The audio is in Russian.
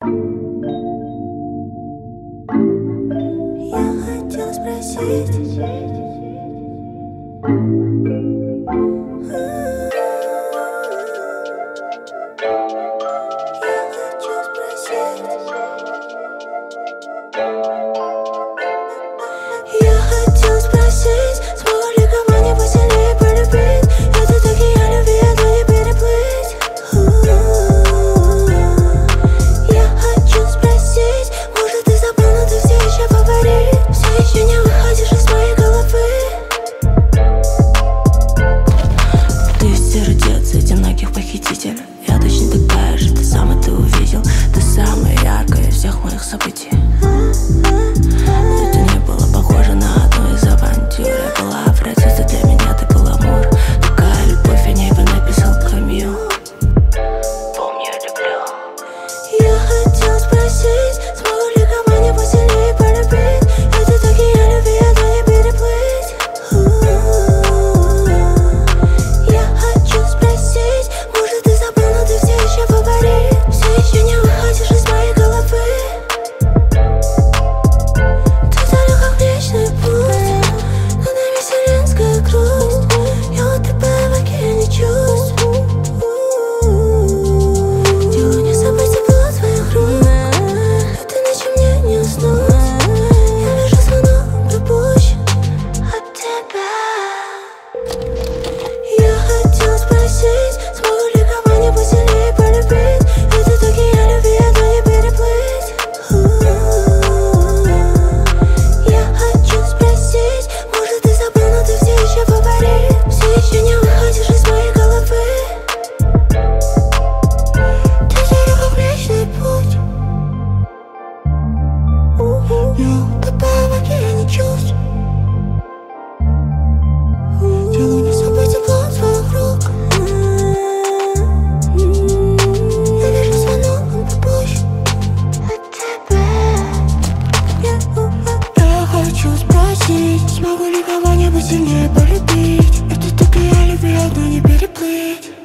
Я хотела спросить, смогу ли кого-нибудь сильнее полюбить? Этот океан любви одной не переплыть. Я хочу спросить, может ты забыл, но ты все еще фаворит? Все еще не выходишь из моей головы. Ты сердец одиноких похититель. Я точно такая же, ты сам это увидел. Ты самая яркая из всех моих событий. Это не было похоже на одну из авантюр. Я была обратиться для меня, ты был амур. Такая любовь, о ней бы написал Камил. Помни, я люблю. Я хотела спросить, смогу ли кого-нибудь сильнее полюбить? Этот океан любви одной не переплыть. Я хочу спросить, может ты забыл, но ты все еще фаворит? Все еще не выходишь из моей головы. Смогу ли кого-нибудь сильнее полюбить? Это только я любви одной не переплыть.